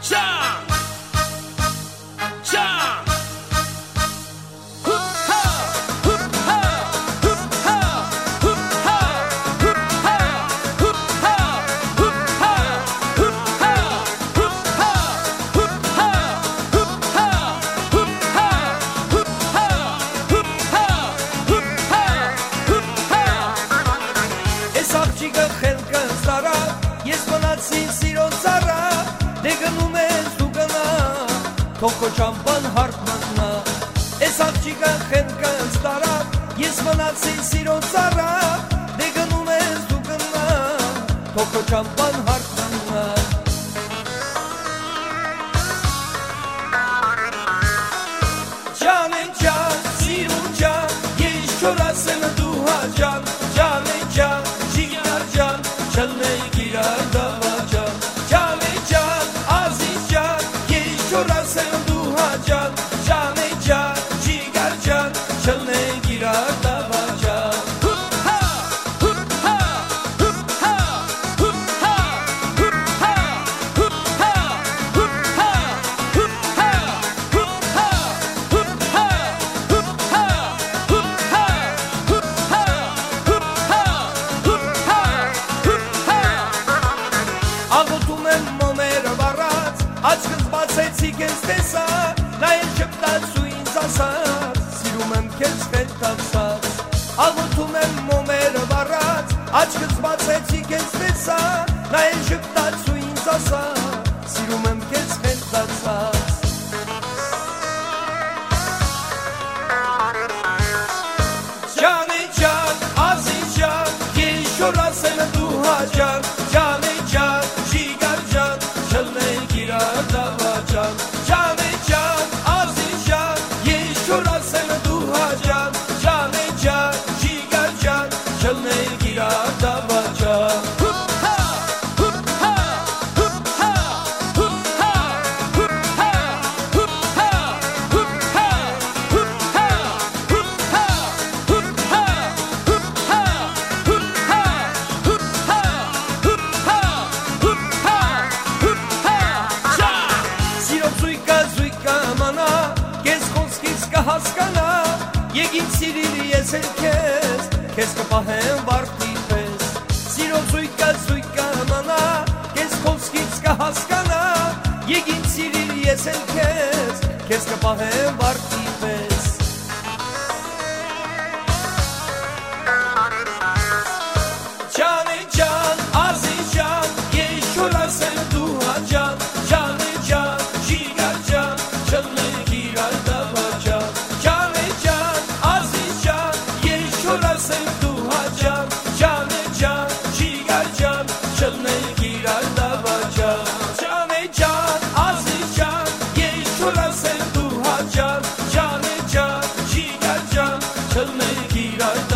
Jump! Jump! Թոքո ճամպան հարթմանա, ես աղջիկը խենկած տարա, ես մնացի սիրո ծառա, դե գնում ես դու գնա, թոքո ճամպան հարթմանա։ Ջան է ջան, սիրո ջան, ես չորասեմ դու հաջան, ջան է ջան, ժիգար ջան, չլնե գիրար դավա ջան, ջան է ջան, ազիզ ջան, ես չորասեմ Jan, Jane Jan, Jigar Jan, Chalne Gira Dava Jan. Ha, ha, ha, ha, Աղոթում եմ մոմերը վառած, աչքս բացեցի քեզ տեսա. Նայել շպտաց ու ինձ ասաց, սիրում եմ քեզ խենթացած, աղոթում եմ մոմերը վառած, աչքս բացեցի քեզ տեսա, նայել շպտաց ու ինձ ասաց, սիրում եմ քեզ խենթացած։ Ջան է ջան, ազիզ ջան, ես չորասեմ դու հաջան, ջան է ջան, ժիգար ջան, չլնե գիրար դավա ջան, ջան է ջան, ազիզ ջան, ես չորասեմ դու հաջան, ջան է ջան, ժիգար ջան, չլնե գիրար դավա ջան։ Հասկանա, եկին սիրիր ես էլ քեզ, քեզ կպահեմ վարդի պես, սիրո զույգա մանա, քեզ խոսքից կհասկանա, եկին սիրիր ես էլ քեզ, քեզ կպահեմ վարդի պես։ Ջան է ջան, ազիզ ջան, ես չորասեմ դու հաջան, ջան է ջան, ժիգար ջան, չլնե գիրար դավա ջան, ջան է ջան, ազիզ ջան, ես չորասեմ դու հաջան, ջան է ջան, ժիգար ջան, չլնե գիրար դավա ջան, ջան է ջան, ազիզ ջան, ես չորասեմ դու հաջան, ջան է ջան, ժիգար ջան, չլնե գիրար